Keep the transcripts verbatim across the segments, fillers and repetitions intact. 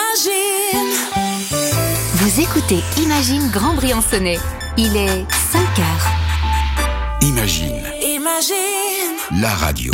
Imagine. Vous écoutez Imagine Grand Briançonnais. Il est cinq heures. Imagine. Imagine. La radio.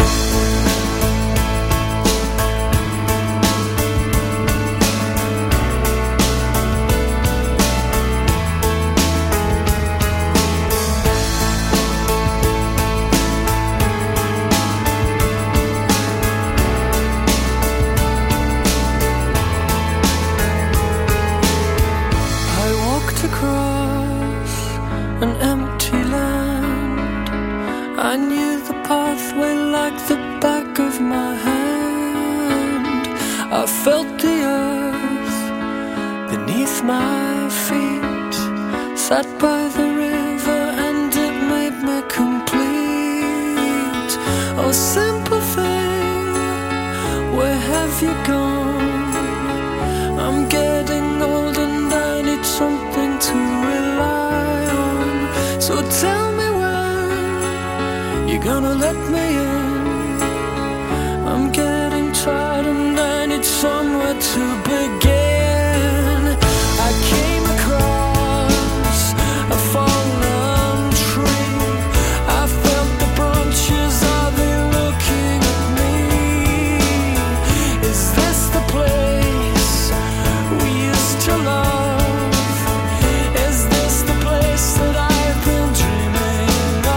I knew the pathway like the back of my hand. I felt the earth beneath my feet. Sat by the river and it made me complete. Oh, simple thing, where have you gone? I'm getting old and I need something to rely on. So tell me, you're gonna let me in. I'm getting tired and I need somewhere to begin. I came across a fallen tree. I felt the branches, are they looking at me? Is this the place we used to love? Is this the place that I've been dreaming?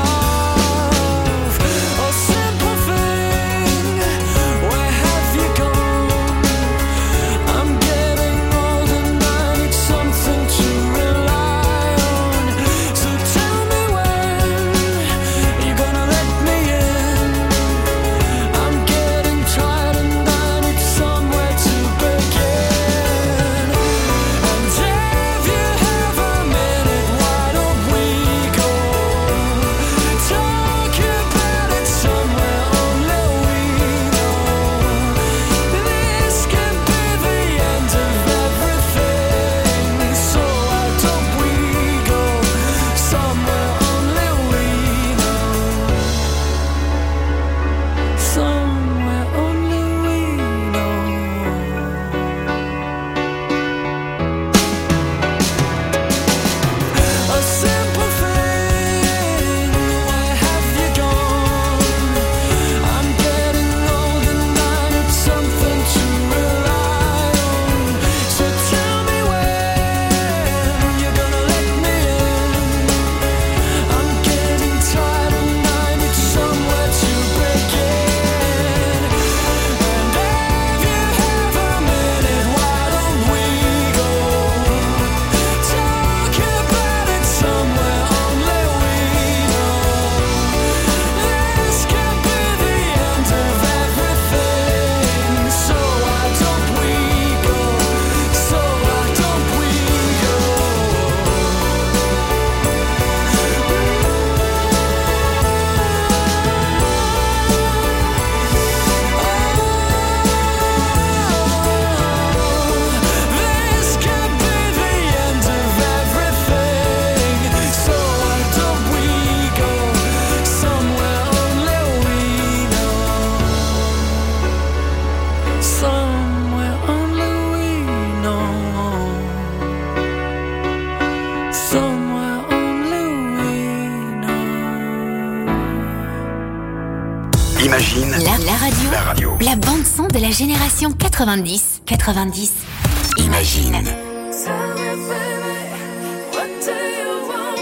Imagine. La, la radio. La radio. La bande son de la génération quatre-vingt-dix. quatre-vingt-dix. Imagine. Tell me, baby, what do you want?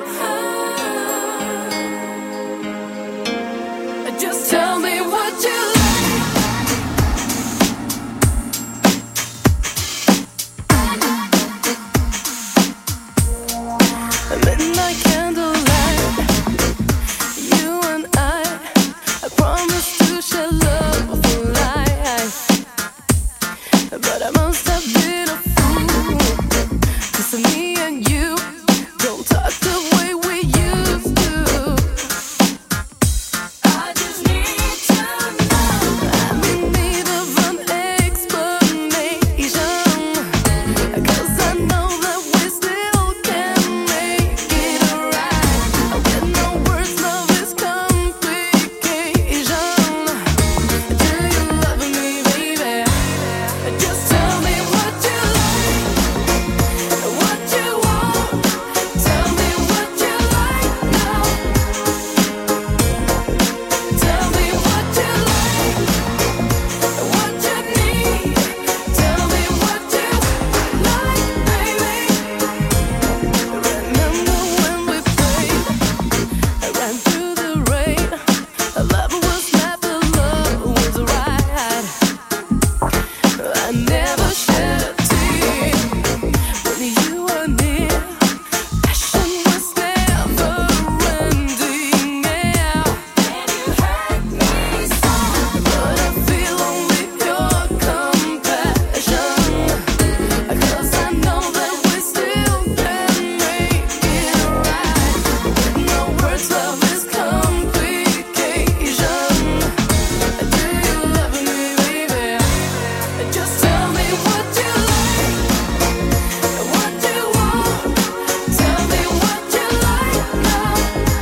Ah. Just tell me what you like. Midnight candlelight, you and I, I promise to share love for life. But I must have been a fool, 'cause me and you don't talk the way we used to. I just need to know. I'm in need of an explanation, 'cause I know that we still can make it right. With no words, love is complication. Do you love me, baby? Just tell me what you never shed a tear. When you were near, passion was never ending, yeah. And you hurt me so, but I feel only your compassion. 'Cause I know that we still can make it right. With no words, love is complication. Do you love me, baby? Just tell me what you like, what you want. Tell me what you like now.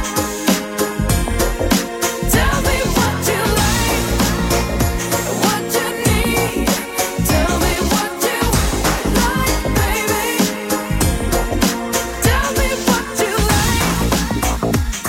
Tell me what you like, what you need. Tell me what you like, baby. Tell me what you like.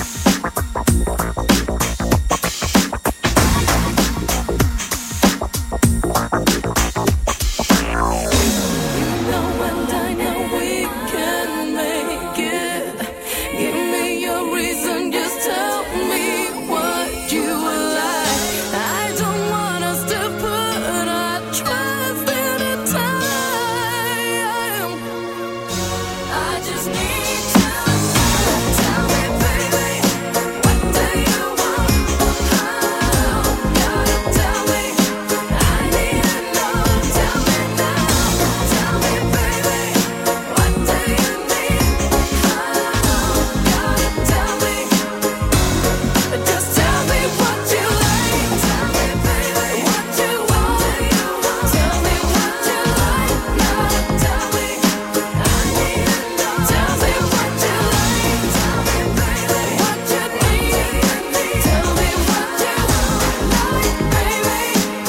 You know and I know we can make it. Give me your reason, just tell me what you like. I don't want us to put our trust in a time. I just need to know. Tell me, baby, what do you want? How? Gotta tell me. I need to know. Tell me now. Tell me, baby, what do you need? How? Gotta tell me. Just tell me what you like. Tell me, baby, what you want. Tell me what you like now. Tell me. I need to know. Tell me what you like. Tell me, baby, what you need. Tell me what you like, baby.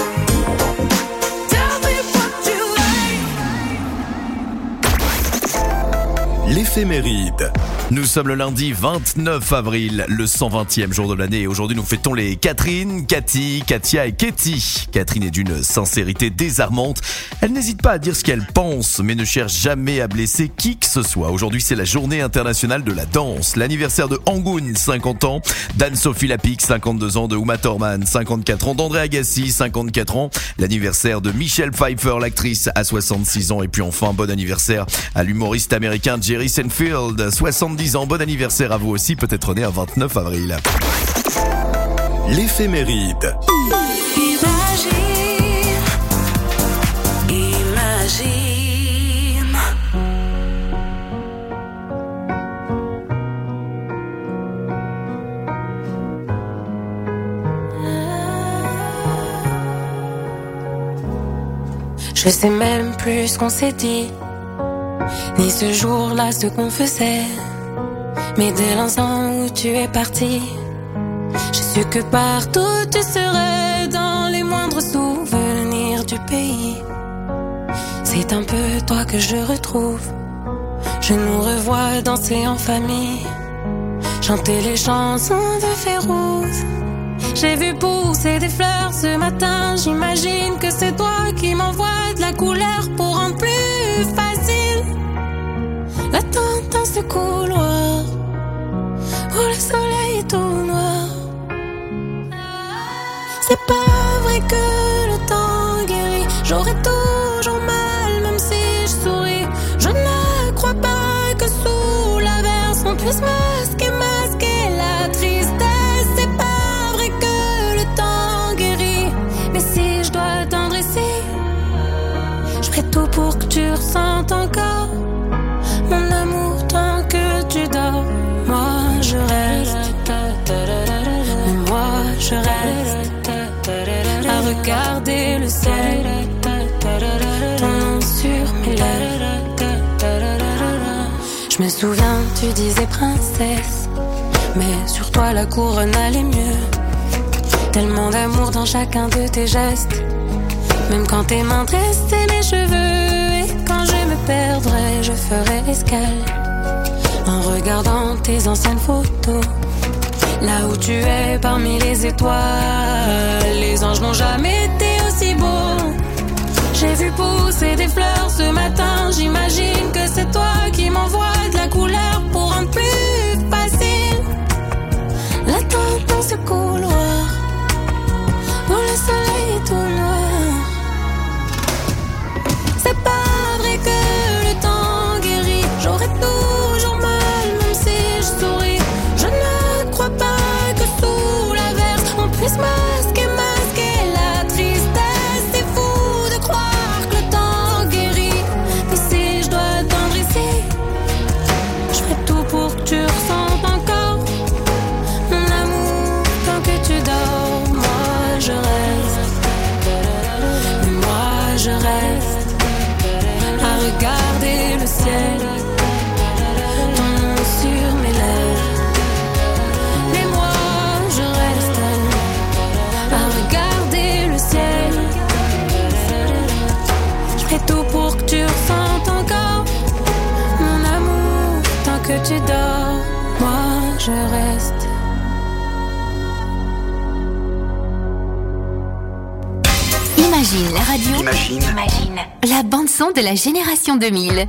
Tell me what you like. L'éphéméride. Nous sommes le lundi vingt-neuf avril, le cent vingtième jour de l'année. Et aujourd'hui, nous fêtons les Catherine, Cathy, Katia et Katie. Catherine est d'une sincérité désarmante. Elle n'hésite pas à dire ce qu'elle pense, mais ne cherche jamais à blesser qui que ce soit. Aujourd'hui, c'est la journée internationale de la danse. L'anniversaire de Angoun, cinquante ans. d'Anne-Sophie Lapix, cinquante-deux ans. De Uma Thurman, cinquante-quatre ans. d'André Agassi, cinquante-quatre ans. L'anniversaire de Michelle Pfeiffer, l'actrice, à soixante-six ans. Et puis enfin, bon anniversaire à l'humoriste américain Jerry Seinfeld, soixante-dix ans. Bon anniversaire à vous aussi, peut-être né un vingt-neuf avril. L'éphéméride. Imagine, imagine. Je sais même plus ce qu'on s'est dit, ni ce jour-là ce qu'on faisait. Mais dès l'instant où tu es parti, j'ai su que partout tu serais, dans les moindres souvenirs du pays. C'est un peu toi que je retrouve. Je nous revois danser en famille, chanter les chansons de Férouz. J'ai vu pousser des fleurs ce matin. J'imagine que c'est toi qui m'envoies de la couleur pour rendre plus facile l'attente dans ce couloir où le soleil est tout noir. C'est pas vrai que le temps guérit. J'aurai toujours mal même si je souris. Je ne crois pas que sous l'averse on puisse masquer, masquer la tristesse. C'est pas vrai que le temps guérit. Mais si je dois attendre ici, je ferai tout pour que tu ressentes encore mon amour tant que tu dors. Moi je reste, mais moi je reste à regarder le ciel, ton nom sur mes lèvres. Je me souviens, tu disais princesse, mais sur toi la couronne allait mieux. Tellement d'amour dans chacun de tes gestes, même quand tes mains tressaient mes cheveux. Et quand je me perdrai, je ferai escale en regardant tes anciennes photos. Là où tu es parmi les étoiles, les anges n'ont jamais été aussi beaux. J'ai vu pousser des fleurs ce matin. J'imagine que c'est toi qui m'envoies de la couleur pour rendre plus facile l'attente dans ce couloir où le soleil est tout noir. regarder le ciel, ton nom sur mes lèvres. Mais moi je reste à regarder le ciel. Je ferai tout pour que tu ressentes encore mon amour tant que tu dors. Moi je reste. Imagine la radio. Imagine. Imagine la bande son de la génération deux mille.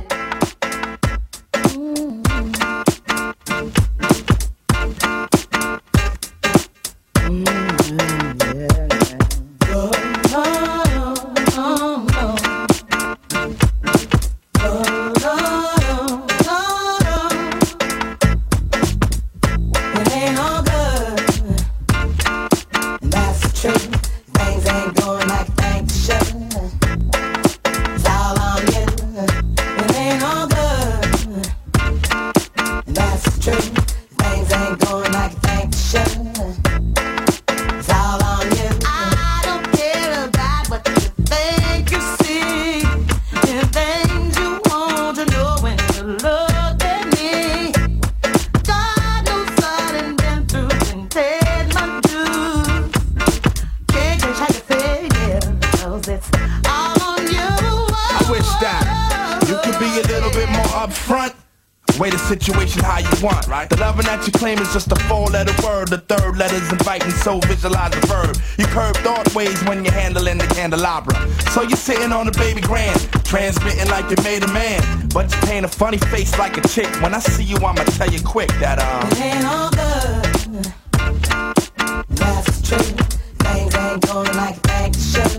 Situation how you want, right? The loving that you claim is just a four-letter word. The third letter's inviting, so visualize the verb. You curve thought ways when you're handling the candelabra. So you're sitting on a baby grand, transmitting like you made a man, but you paint a funny face like a chick. When I see you, I'ma tell you quick that um it ain't all good. That's true. Things ain't going like they should.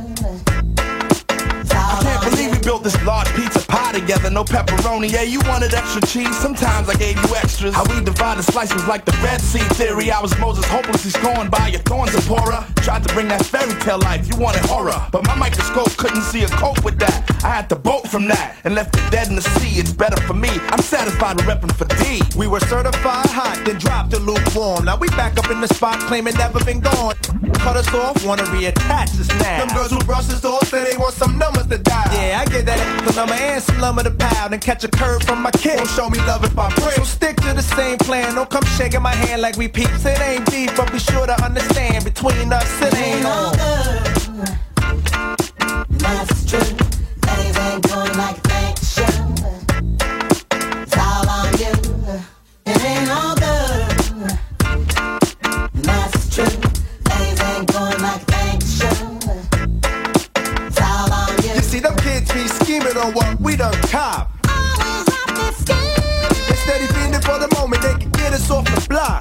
I can't believe we built this large pizza pie together, no pepperoni. Yeah, you wanted extra cheese, sometimes I gave you extras. How we divided slice was like the Red Sea theory. I was Moses hopelessly scorned by your thorns, Zipporah. Tried to bring that fairy tale life, you wanted horror, but my microscope couldn't see a cope with that. I had to bolt from that and left it dead in the sea. It's better for me, I'm satisfied with repping for D. We were certified hot, then dropped the lukewarm. Now we back up in the spot, claiming never been gone. Cut us off, wanna reattach us now. Them girls who brush us off say they want some numbers to dial. Yeah, I get that the number and some lumber to pound and catch a curve from my kid. Don't show me love if I pray. So stick to the same plan. Don't come shaking my hand like we peeps. It ain't deep, but be sure to understand between us it ain't all good. That's true. Things ain't going like they should. It's all on you. It ain't all good. That's true. Things ain't going like they should. It's all on you. You see them kids be scheming on what we done cop. Always out there scheming. Instead of feeding for the moment, they can get us off the block.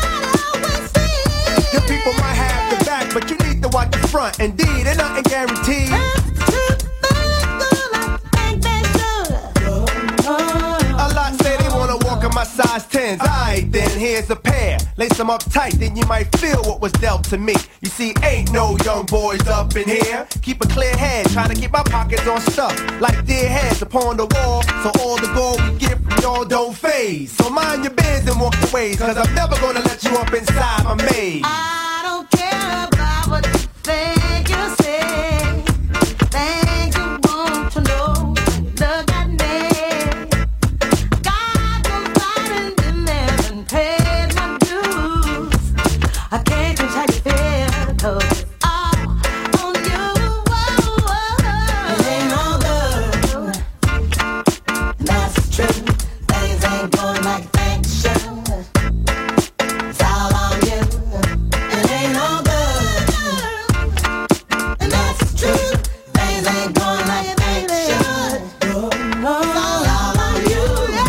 Your people might have the back, but you need to watch the front. Indeed, ain't nothing guaranteed. A lot say they wanna walk in my size tens. Alright then, here's a pair. Lace them up tight, then you might feel what was dealt to me. You see, ain't no young boys up in here. Keep a clear head, trying to keep my pockets on stuff like dead heads upon the wall. So all the gold we get from y'all don't phase. So mind your biz and walk the ways, cause I'm never gonna let you up inside my maze. I don't care about what you think you say. Things you want to know. Look at me. God knows I done been there and paid my dues. I can't just how you feel, cause it's all on you. Whoa, whoa. It ain't all good. That's true. Things ain't going like they should. It's all on you. It ain't all good. And that's true. Things ain't going like they should. It's all on you.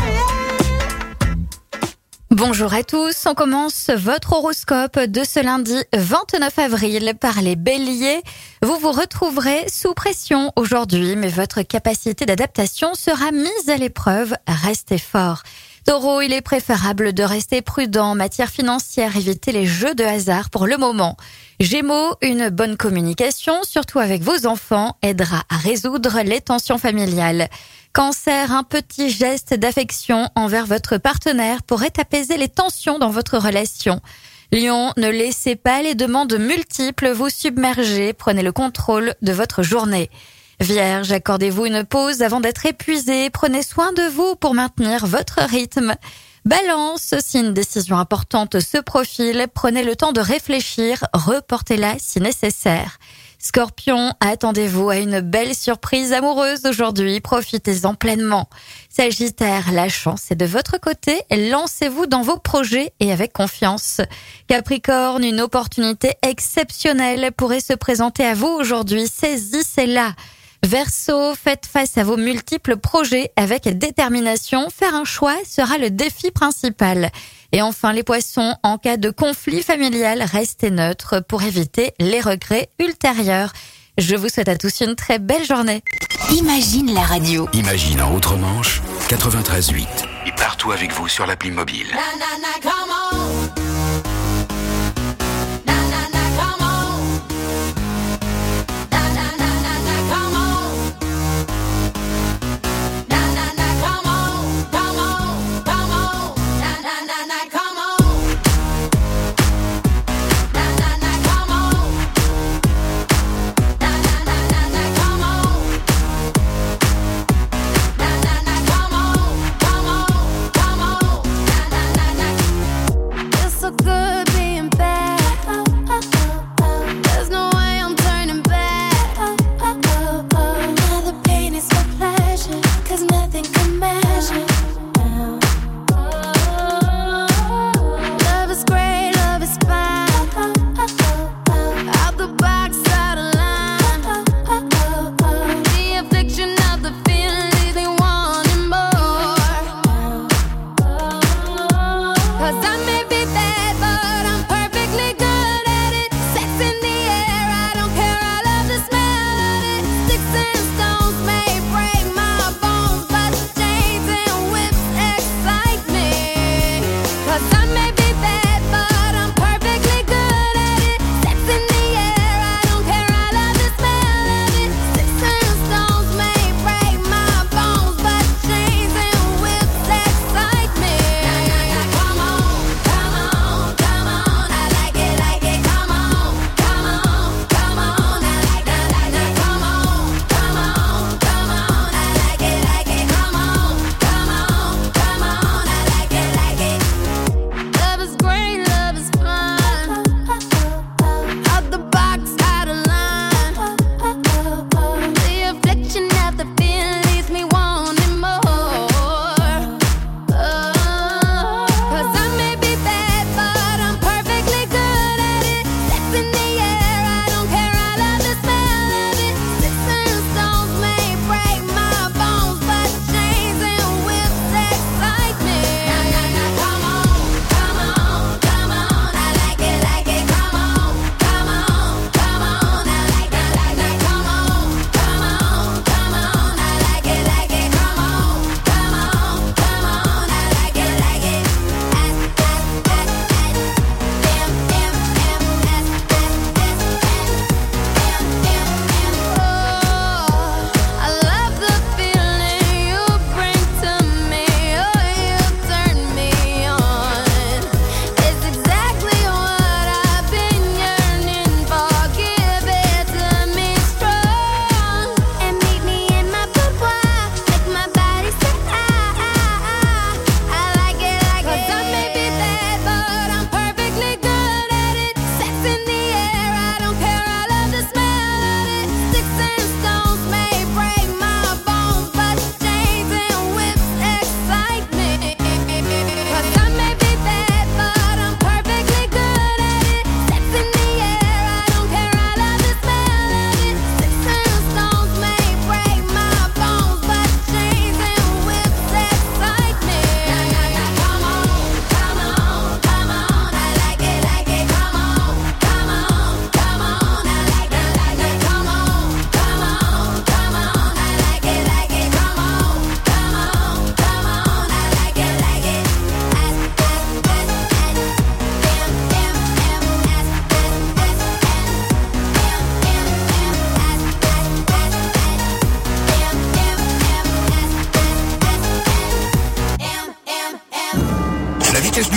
Bonjour à tous, on commence votre horoscope de ce lundi vingt-neuf avril par les béliers. Vous vous retrouverez sous pression aujourd'hui, mais votre capacité d'adaptation sera mise à l'épreuve. Restez fort. Taureau, il est préférable de rester prudent en matière financière, évitez les jeux de hasard pour le moment. Gémeaux, une bonne communication, surtout avec vos enfants, aidera à résoudre les tensions familiales. Cancer, un petit geste d'affection envers votre partenaire pourrait apaiser les tensions dans votre relation. Lion, ne laissez pas les demandes multiples vous submerger, prenez le contrôle de votre journée. Vierge, accordez-vous une pause avant d'être épuisé. Prenez soin de vous pour maintenir votre rythme. Balance, si une décision importante se profile, prenez le temps de réfléchir, reportez-la si nécessaire. Scorpion, attendez-vous à une belle surprise amoureuse aujourd'hui, profitez-en pleinement. Sagittaire, la chance est de votre côté, lancez-vous dans vos projets et avec confiance. Capricorne, une opportunité exceptionnelle pourrait se présenter à vous aujourd'hui, saisissez-la. Verseau, faites face à vos multiples projets avec détermination. Faire un choix sera le défi principal. Et enfin, les poissons, en cas de conflit familial, restez neutres pour éviter les regrets ultérieurs. Je vous souhaite à tous une très belle journée. Imagine la radio. Imagine en Outre-Manche, quatre-vingt-treize huit. Et partout avec vous sur l'appli mobile. Na, na, na, come on.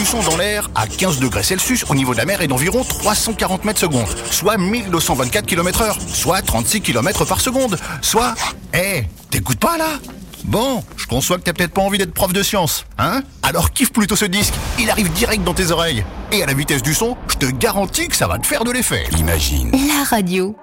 son dans l'air à quinze degrés Celsius au niveau de la mer est d'environ trois cent quarante mètres secondes, soit mille deux cent vingt-quatre kilomètres heure, soit trente-six kilomètres par seconde, soit... Eh, hey, t'écoutes pas là ? Bon, je conçois que t'as peut-être pas envie d'être prof de science, hein ? Alors kiffe plutôt ce disque, il arrive direct dans tes oreilles. Et à la vitesse du son, je te garantis que ça va te faire de l'effet. Imagine. La radio.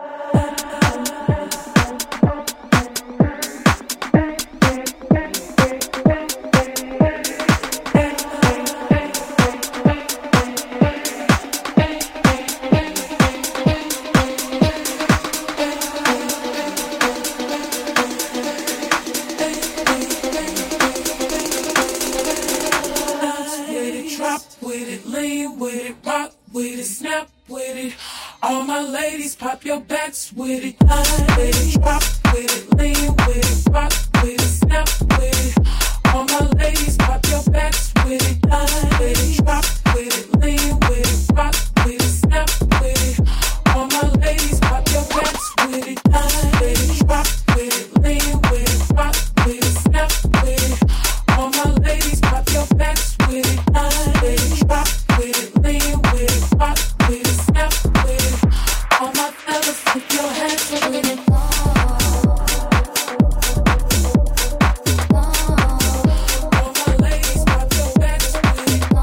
Pop your backs with it, line with it, drop with it, lean with it, rock with it, snap with it. All my ladies, pop your backs with it, line with it, drop with it, lean with it, rock with it, snap with it. All my ladies, pop your backs with it, line with it, drop with it, lean with it, rock with it, snap with it. All my ladies, pop your backs with it, line with it, drop with it, lean with it, rock with it, snap with it. All my fellas, put your hands with it. All my ladies, pop your backs with it.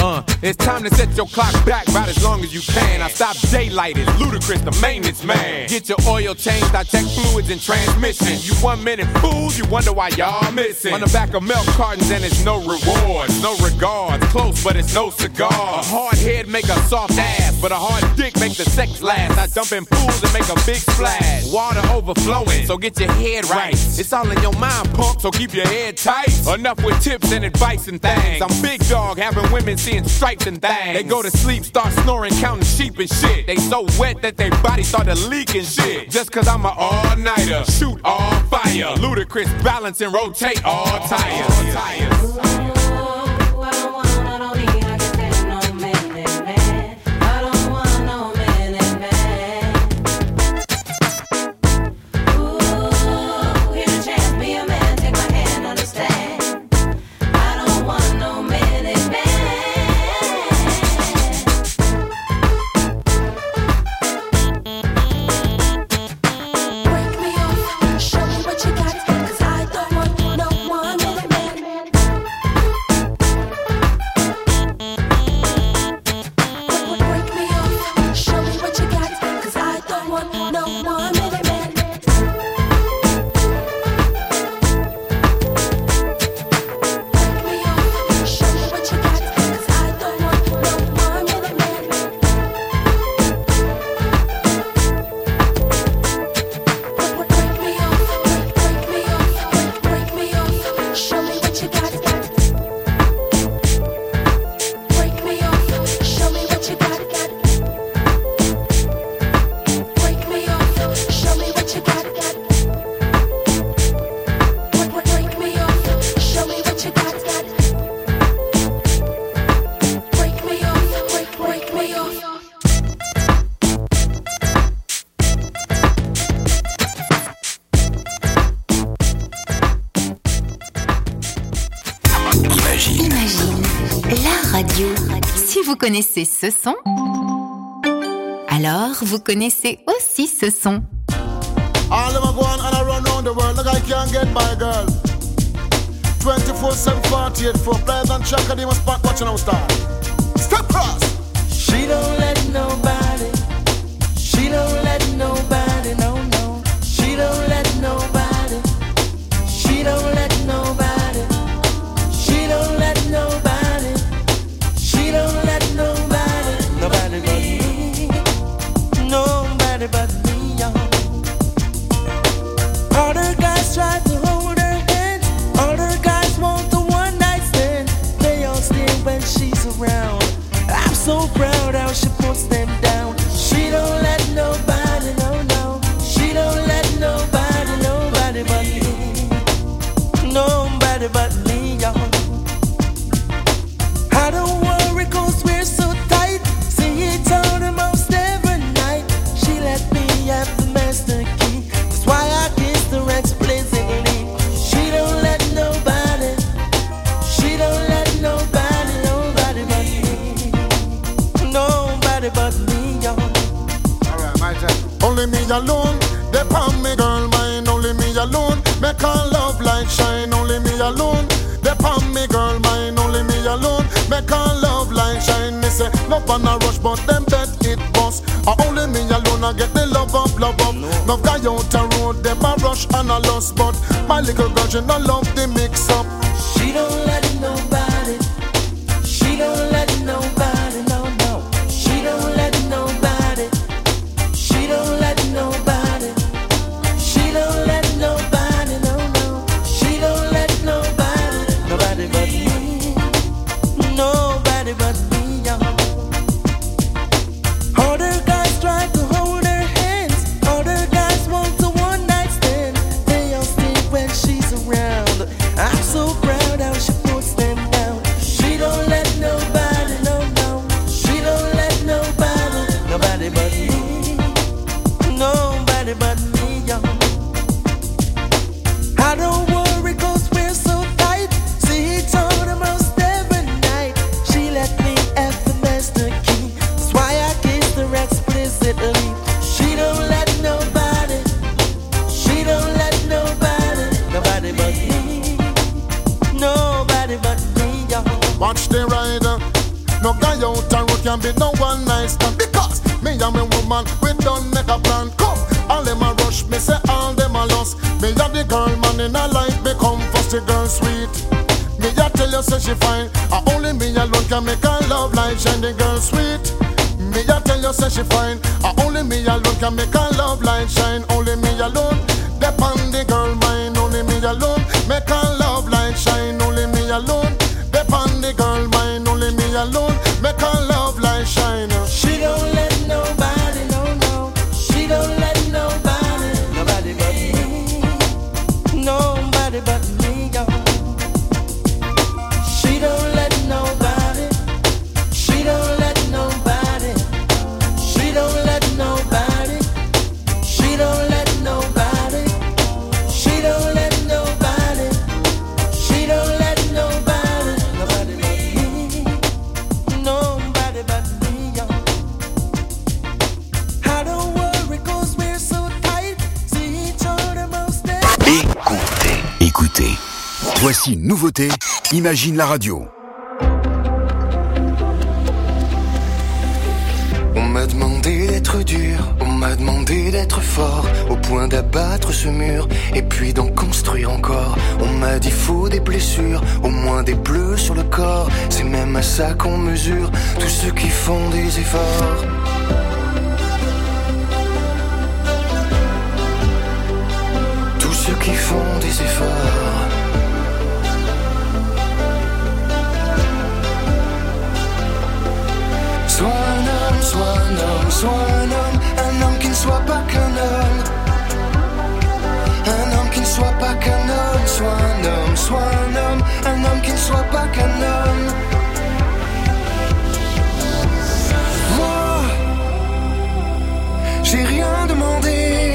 Uh, it's time to set your clock back about as long as you can. I stop daylight, it's Ludacris, the maintenance man. Get your oil changed, I check fluids and transmission. You one minute fools, you wonder why y'all missing. On the back of milk cartons and it's no rewards, no regards. Close, but it's no cigar. A hard head make a soft ass, but a hard dick make the sex last. I jump in pools and make a big splash. Water overflowing, so get your head right. It's all in your mind, punk, so keep your head tight. Enough with tips and advice and things. I'm big dog, having women seeing stripes and things. They go to sleep, start snoring, counting sheep and shit. They so wet that their body started leaking shit. Just cause I'm an all-nighter, shoot all fire. Ludacris, balance and rotate all tires. All tires. Vous connaissez ce son? Alors, vous connaissez aussi ce son. All of them go on and I run round the world like I can't get my girl. twenty-four seven, forty-eight, four players and check and they must spot watching our star. Step cross. She don't let nobody. She don't let nobody. No, no. She don't let nobody. She don't let nobody. She don't let nobody. She don't let nobody. Nobody but me. Nobody but me, y'all. All the guys try to hold her hand. All the guys want the one night stand. They all stare when she's around. I'm so proud how she puts them down. She don't let nobody, no, no. She don't let nobody, nobody but me. Nobody but me, y'all. I don't worry cause we're so tight. See it all the most every night. She let me have the master key. That's why I kissed her explicitly. She don't let nobody. She don't let nobody, nobody but me. Nobody but me, y'all. Alright, my turn. Only me alone, they palm me girl mine. Only me alone, make her love light shine. Only me alone, they palm me girl mine. Only me alone, make her love light shine. Me say, love on a rush, but them bet it bust. Uh, only me alone, I get the love up, love up. No, no guy out the road, them a rush and a lost. But my little girl, she no love the mix up. She don't let nobody. She don't let nobody, no, no. She don't let nobody. She don't let nobody. She don't let nobody, no, no. She don't let nobody. Nobody but me. Nobody but me, y'all. All the guys try to hold her hands. All the guys want a one night stand. They all stay when she's around. I'm so day out and road can be no one night stand. Because me and my woman, we don't make a plan. Come, all them a rush, me say all them a lost. Me and the girl man in a life, me come first, the girl sweet. Me a tell you say she fine, a only me alone can make her love light shine. The girl sweet. Me a tell you say she fine, a only me alone can make her love light shine. Only me alone, depend the girl mind. Only me alone, make her love light shine. Only me alone, depend the girl mind. Only me alone, make her love light shine. She don't let nobody, no, no. She don't let nobody, nobody but me. Nobody but me, yo. She don't let nobody. She don't let nobody. She don't let nobody. She don't let nobody. She don't let nobody. She don't let nobody. Nobody but me. Nobody but me, yo. I don't worry 'cause we're so tight. See each other most days. Écoutez, écoutez. Voici une nouveauté, Imagine la radio. On m'a demandé d'être dur, on m'a demandé d'être fort, au point d'abattre ce mur, et puis d'en construire encore. On m'a dit faut des blessures, au moins des bleus sur le corps. C'est même à ça qu'on mesure tous ceux qui font des efforts. Tous ceux qui font des efforts. Sois un homme, sois un homme, sois un homme, un homme qui ne soit pas qu'un homme. Un homme qui ne soit pas qu'un homme, sois un homme, sois un homme, un homme qui ne soit pas qu'un homme. Moi, j'ai rien demandé.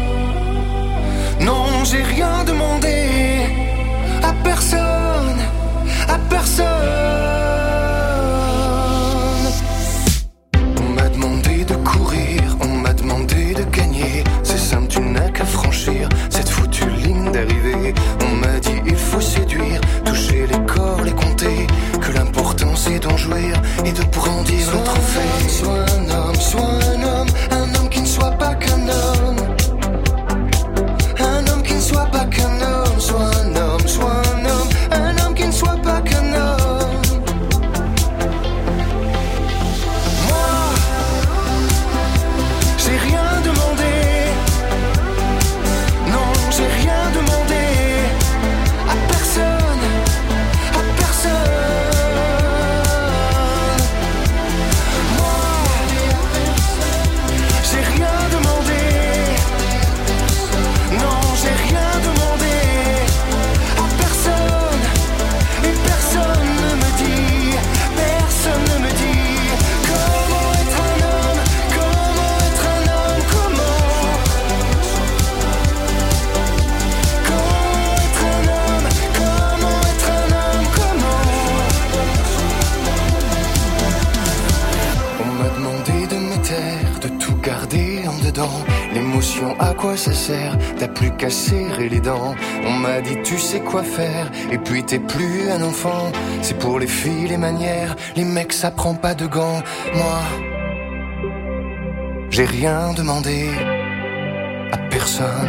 Non, j'ai rien demandé à personne, à personne. C'est simple, tu n'as qu'à franchir cette foutue ligne d'arrivée. On m'a dit il faut séduire, toucher les corps, les compter, que l'important c'est d'en jouir et de brandir le trophée. Sois un homme, sois un homme, un homme qui ne soit pas qu'un homme. Un homme qui ne soit pas qu'un homme. Sois un homme, sois un homme, un homme qui ne soit pas qu'un homme. L'émotion, à quoi ça sert? T'as plus qu'à serrer les dents. On m'a dit tu sais quoi faire, et puis t'es plus un enfant. C'est pour les filles les manières, les mecs ça prend pas de gants. Moi, j'ai rien demandé à personne.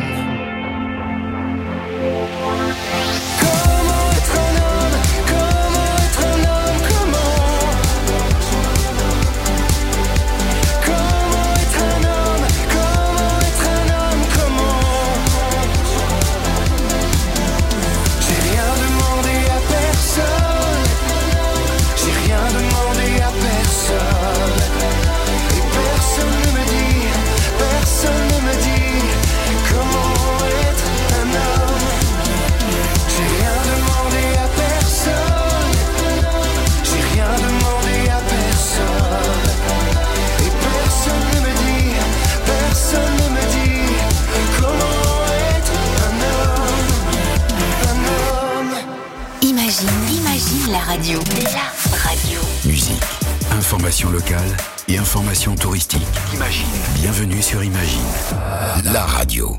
La radio. La radio. Musique, information locale et information touristique. Imagine. Bienvenue sur Imagine. La radio.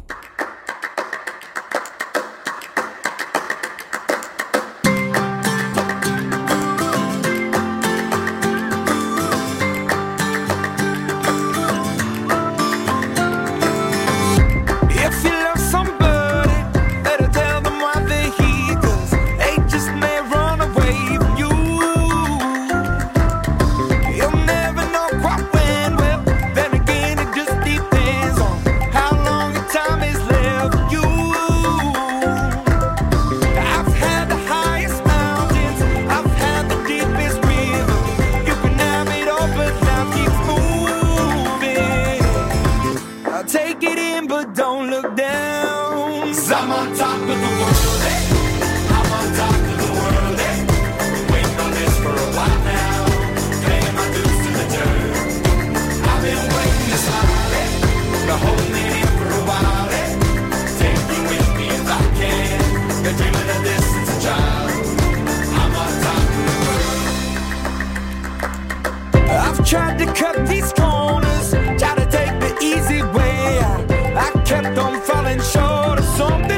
I'm on top of the world, eh? I'm on top of the world, eh? Waiting on this for a while now, paying my dues to the dirt. I've been waiting to smile, eh? To hold me in for a while, eh? Take you with me if I can. Been dreaming of this since a child. I'm on top of the world. I've tried to cut these corners, try to take the easy way. I kept on falling short of something.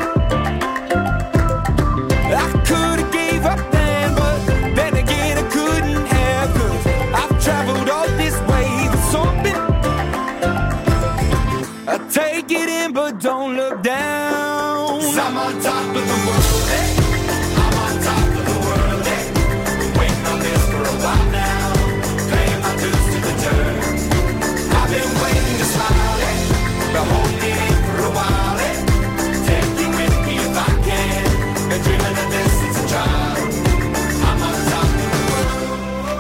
I could have gave up then, but then again I couldn't have, 'cause I've traveled all this way for something. I take it in but don't look down. 'Cause I'm on top of the world, eh? I'm on top of the world, eh? Waiting on this for a while now, paying my dues to the dirt. I've been waiting to smile, eh? To hold me in for a while, eh? Take you with me if I can. Been dreaming of this since a child. I'm on top of the world.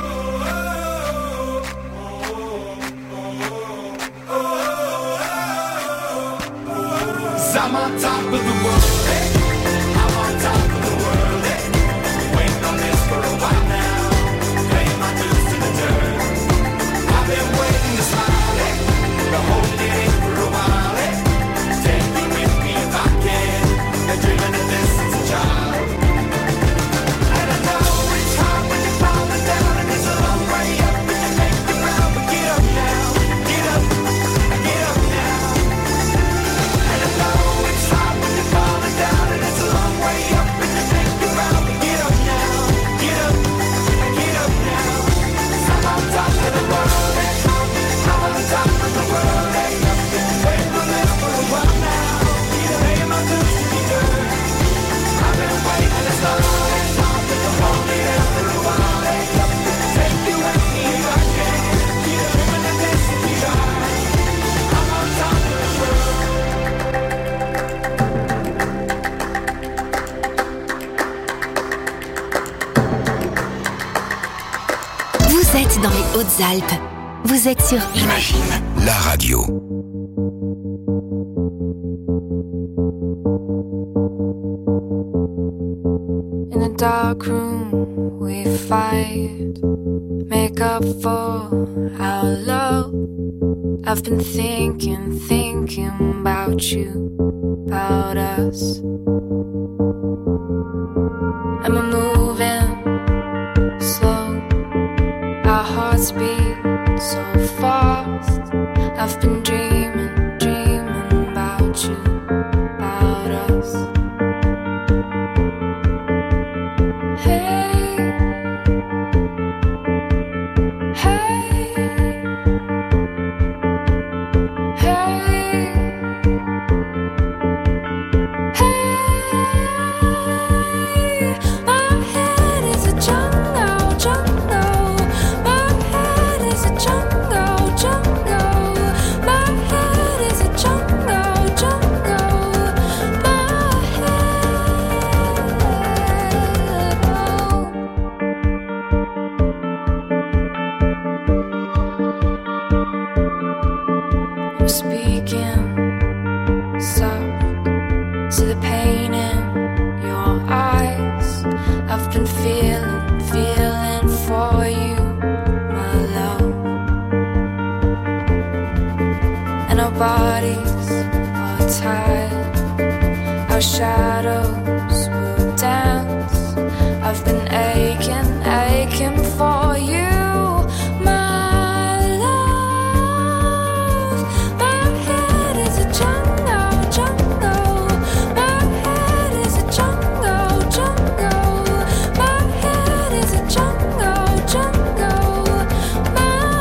'Cause I'm on top of the world, eh? I'm on top of the world, eh? Waiting on this for a while now, paying my dues to the dirt. I've been waiting to smile, eh? To hold it in for a while, eh? Take me with me if I can. Been dreaming of this since a child. And I know it's hard when you're falling down, and it's a long way up when you make the ground. But get up now, get up, get up now. And I know it's hard when you're falling down, and it's a long way up when you make the ground. But get up now, get up, get up now. 'Cause I'm on top of the world, eh? I'm on top of the world, eh? Waiting on this for a while now, paying my dues to the dirt. I've been waiting to start, eh? To hold me there for a while, eh? Take you with me if I can. Dreaming of this to be ours. I'm on top of the world. Vous êtes dans les Hautes-Alpes. Vous êtes sur Imagine, la radio. In a dark room we fight, make up for our love. I've been thinking, thinking about you, about us. And we're moving slow, our hearts beat so fast. I've been dreaming, dreaming about you, about us. Hey, hey, hey, hey. My head is a jungle, jungle. My head is a jungle, jungle. My head is a jungle, jungle. My head, oh. I'm speaking soft to the pain in your eyes. I've been feeling, feeling for you, my love. And our bodies are tied, our shadows will dance. I've been aching, aching for you, my love. My head is a jungle, jungle. My head is a jungle, jungle. My head is a jungle, jungle. My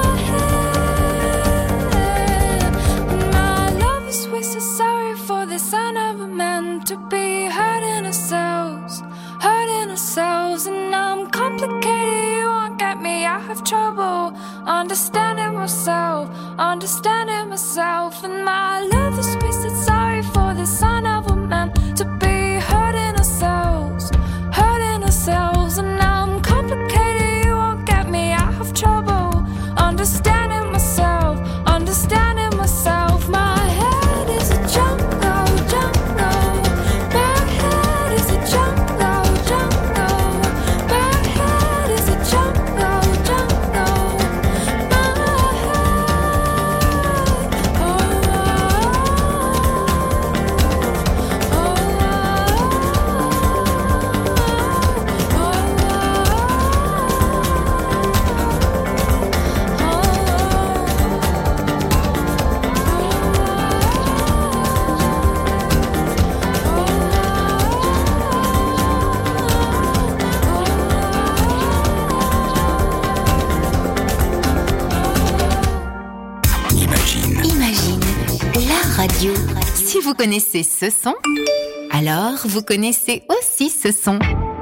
head. My love is wasted, sorry for this. I never meant to be hurting ourselves, hurting ourselves. And I'm complicated, you won't get me. I have trouble understanding myself, understanding myself. And my love is wasted, sorry for this. I never meant to be hurting ourselves, hurting ourselves. And I'm complicated, you won't get me. I have trouble understanding myself, understanding myself. My head is a jungle, jungle. radio. Si vous connaissez ce son, alors vous connaissez aussi ce son.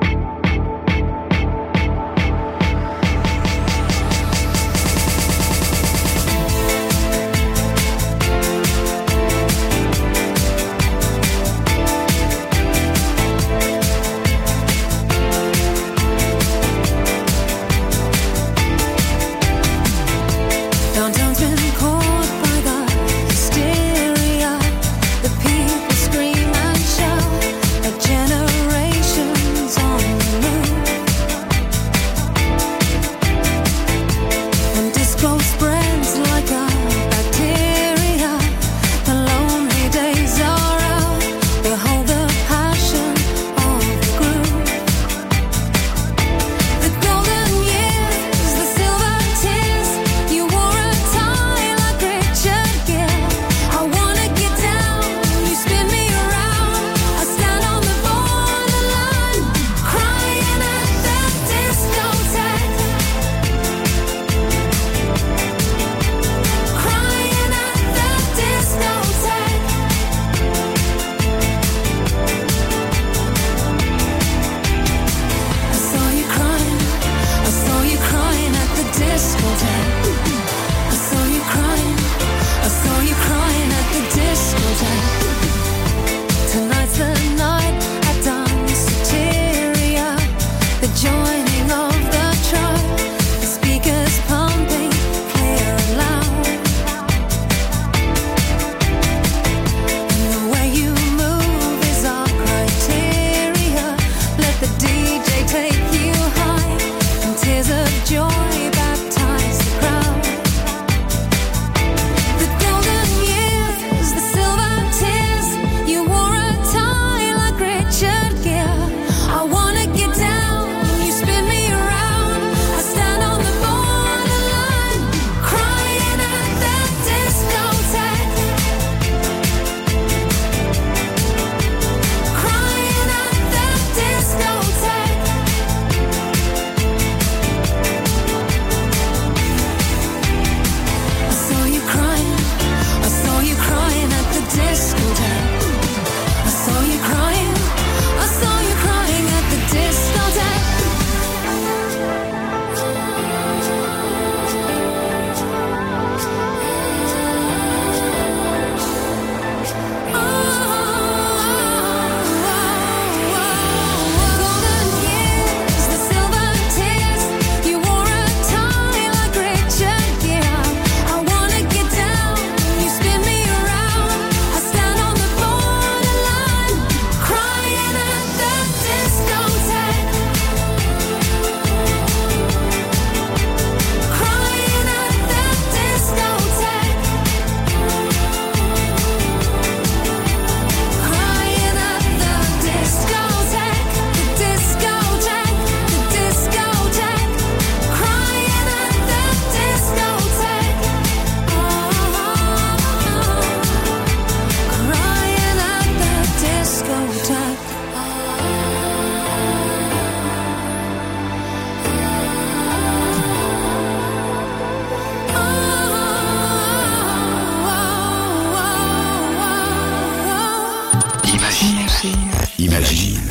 Imagine.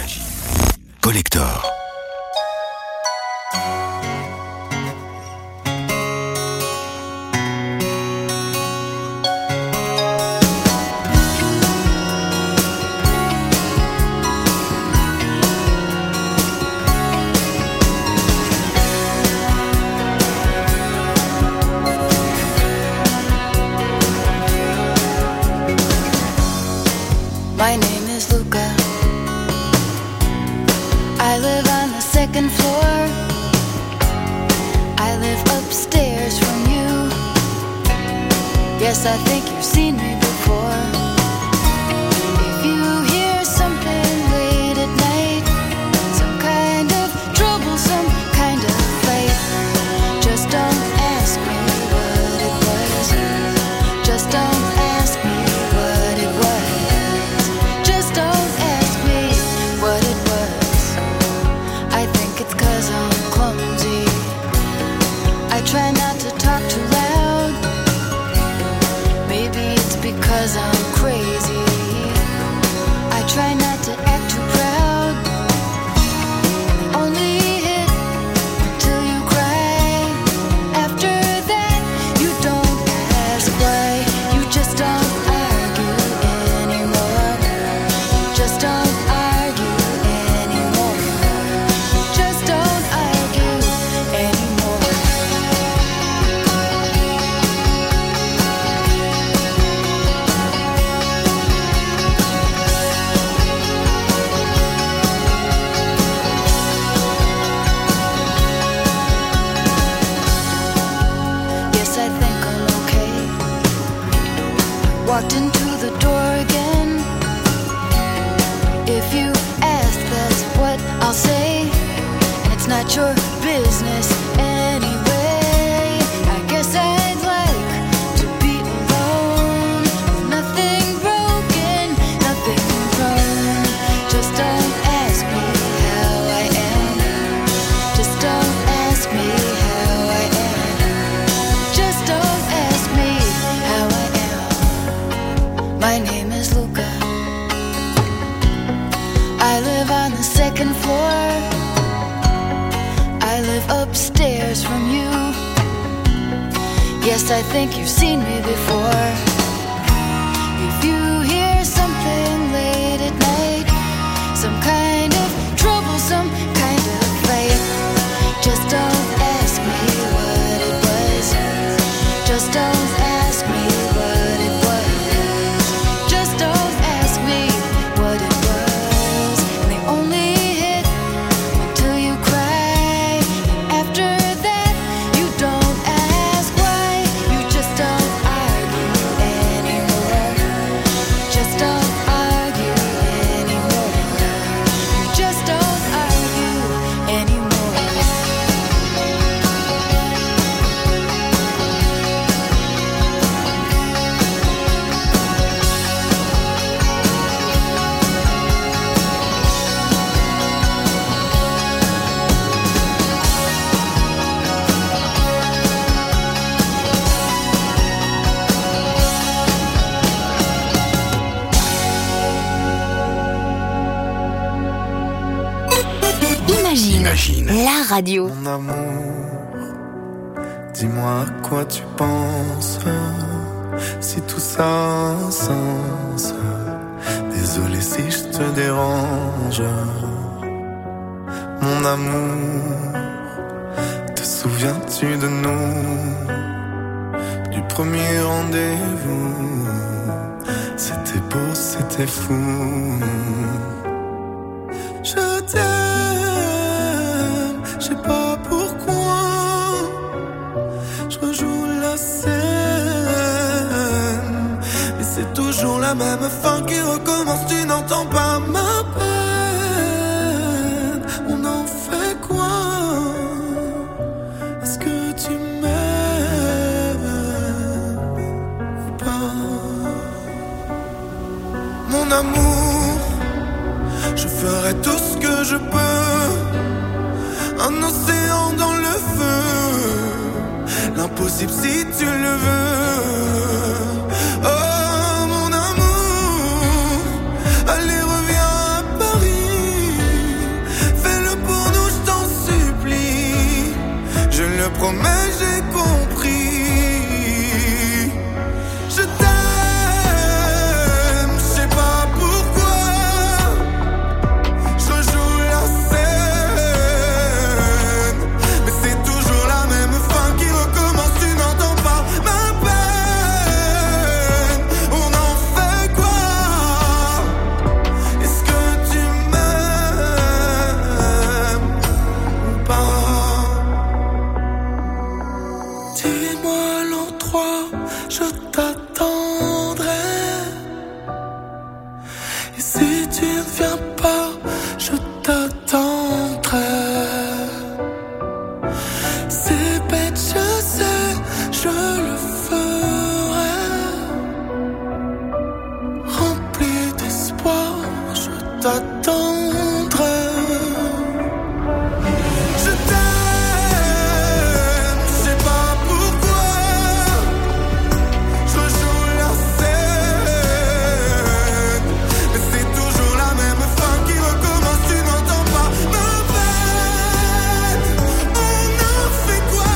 Collector. My name is Luca. I live on the second floor. I live upstairs from you. Yes, I think you've seen me before. If you hear something late at night, some kind of trouble, some kind of fight, just don't ask me what it was. Just don't ask me what it was. Just don't ask me what it was. I think it's 'cause I'm clumsy. I try not to talk too loud. Maybe it's because walked into the door again. If you ask, that's what I'll say. And it's not your business anyway. I guess I'd like to be alone, with nothing broken, nothing wrong. Just don't ask me how I am. Just don't ask me how I am. Just don't ask me how I am. My name is Luca. I live on the second floor. I live upstairs from you. Yes, I think you've seen me before. If you hear something late at night, some kind of trouble, some kind of fight, just don't ask me what it was. Just don't ask me what it was. Just don't ask me what it was. And they only hit until you cry. And after that, you don't ask why. You just don't argue anymore. Just don't argue anymore. You just don't argue anymore. Imagine, la radio. Mon amour, dis-moi à quoi tu penses. Si tout ça a un sens. Désolé si je te dérange. Mon amour, te souviens-tu de nous? Du premier rendez-vous. C'était beau, c'était fou. Je t'aime, je sais pas pourquoi. Je rejoue la scène, mais c'est toujours la même fin qui recommence. Tu n'entends pas ma peine. On en fait quoi? Est-ce que tu m'aimes ou pas? Mon amour, je ferai tout ce que je peux. Un océan dans le feu. L'impossible si tu le veux. Oh mon amour, allez reviens à Paris. Fais-le pour nous, je t'en supplie. Je le promets, j'ai compris. Je t'aime, je sais pas pourquoi. Je joue la scène, mais c'est toujours la même fin qui recommence. Tu n'entends pas ma peine. On en fait quoi? Est-ce que tu m'aimes ou pas? Dis-moi l'endroit, je t'attendrai. Et si tu ne viens pas, je t'attendrai. C'est bête, je sais, je le ferai. Rempli d'espoir, je t'attendrai. Je t'aime, je sais pas pourquoi. Je joue la scène, mais c'est toujours la même fin qui recommence. Tu n'entends pas ma peine. On en fait quoi?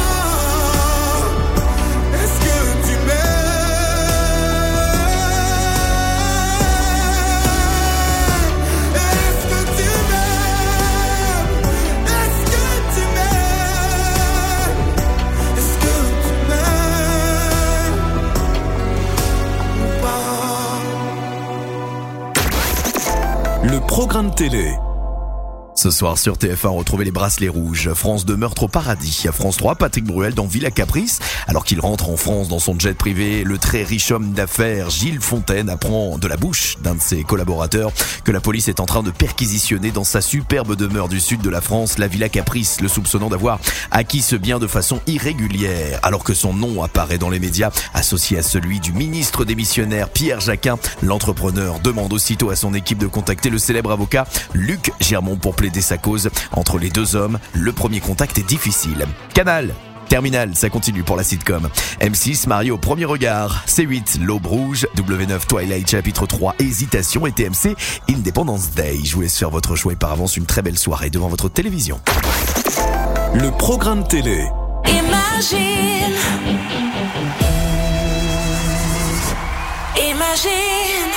Est-ce que tu m'aimes? Est-ce que tu m'aimes? Est-ce que tu m'aimes? Est-ce que tu m'aimes ou pas? Le programme télé. Ce Ce soir sur T F un, retrouvez les bracelets rouges. France deux, meurtre au paradis. À France trois, Patrick Bruel dans Villa Caprice. Alors qu'il rentre en France dans son jet privé, le très riche homme d'affaires Gilles Fontaine apprend de la bouche d'un de ses collaborateurs que la police est en train de perquisitionner dans sa superbe demeure du sud de la France, la Villa Caprice, le soupçonnant d'avoir acquis ce bien de façon irrégulière. Alors que son nom apparaît dans les médias, associé à celui du ministre démissionnaire Pierre Jacquin, l'entrepreneur demande aussitôt à son équipe de contacter le célèbre avocat Luc Germont pour plaider sa cause. Entre les deux hommes, le premier contact est difficile. Canal Terminal, ça continue pour la sitcom. M six, marié au premier regard. C huit, l'Aube rouge. W neuf, Twilight, chapitre trois, hésitation. Et T M C, Independence Day. Je vous laisse faire votre choix et par avance une très belle soirée devant votre télévision. Le programme télé. Imagine. Imagine.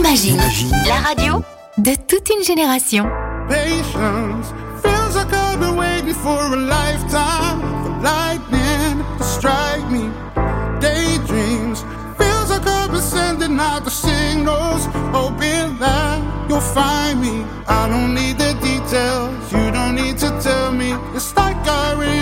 Imagine, la radio de toute une génération. Patience feels like I've been waiting for a lifetime for lightning to strike me. Daydreams feels like I've been sending out the signals, hoping that you'll find me. I don't need the details, you don't need to tell me. It's like I already